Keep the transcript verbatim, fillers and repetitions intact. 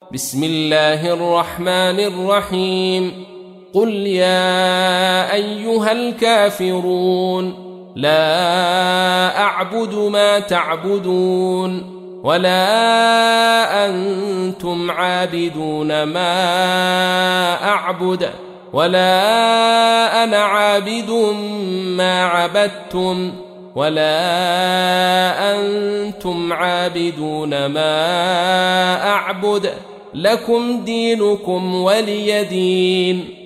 بسم الله الرحمن الرحيم قل يا أيها الكافرون لا أعبد ما تعبدون ولا أنتم عابدون ما أعبد ولا أنا عابد ما عبدتم ولا أنتم عابدون ما أعبد لكم دينكم ولي دين.